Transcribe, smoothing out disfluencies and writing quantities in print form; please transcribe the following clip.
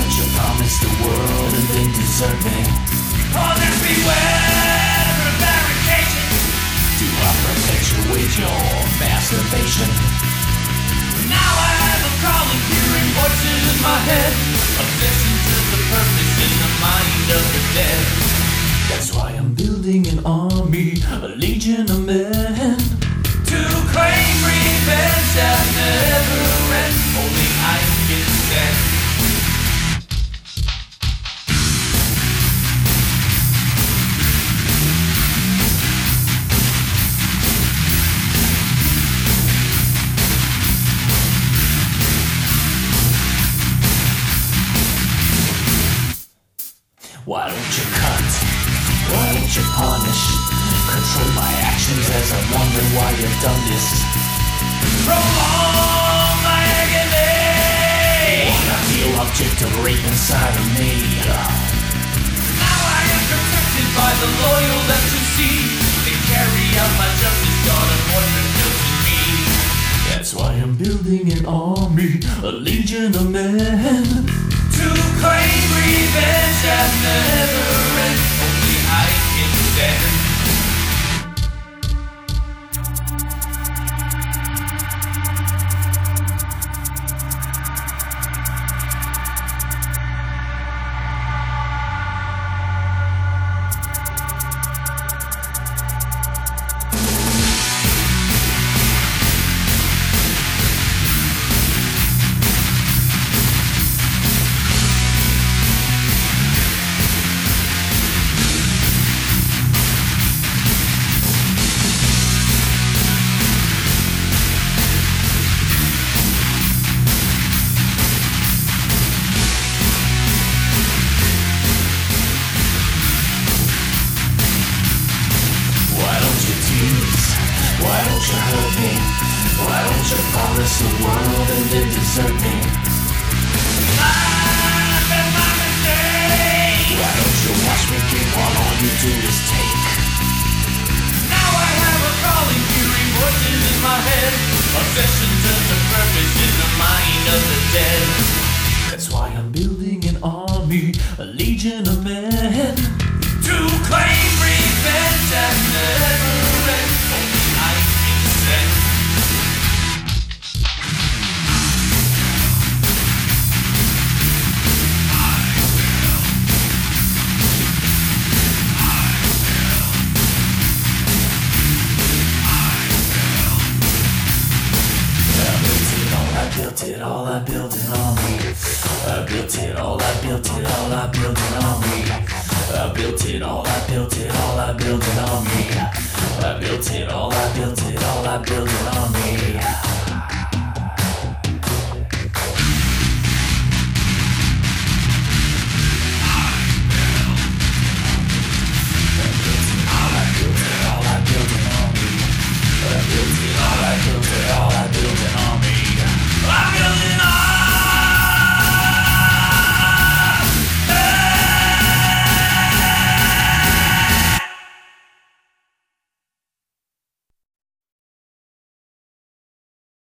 don't you promise the world and then desert me? Oh, there's beware prevarication. Do I perpetuate your masturbation? Now I have a calling, hearing voices in my head. Obsession to the purpose in the mind of the dead. That's why I'm building an army, a legion of men, to claim revenge that never ends. Only I can stand. Why don't you cut? Why don't you punish? Control my actions as I wonder why you've done this. Prolong my agony. Wanna feel object of rape inside of me. Now I am protected by the loyal that you see. They carry out my justice, God of wonder built in me. That's why I'm building an army, a legion of men, to claim revenge that never ends. Only I can stand. Why don't you hurt me? Why don't you promise the world and then desert me? I've been my mistake. Why don't you watch me give while all you do is take? Now I have a calling, hearing voices in my head. Obsession turns to purpose in the mind of the dead. That's why I'm building an army, a legion of men, to claim revenge that never ends. Only I can stand. I built it all, I built it on me. I built it all, I built it all, I built it on me. I built it all, I built it all, I built it on me. I built it all, I built it all, I built it on me.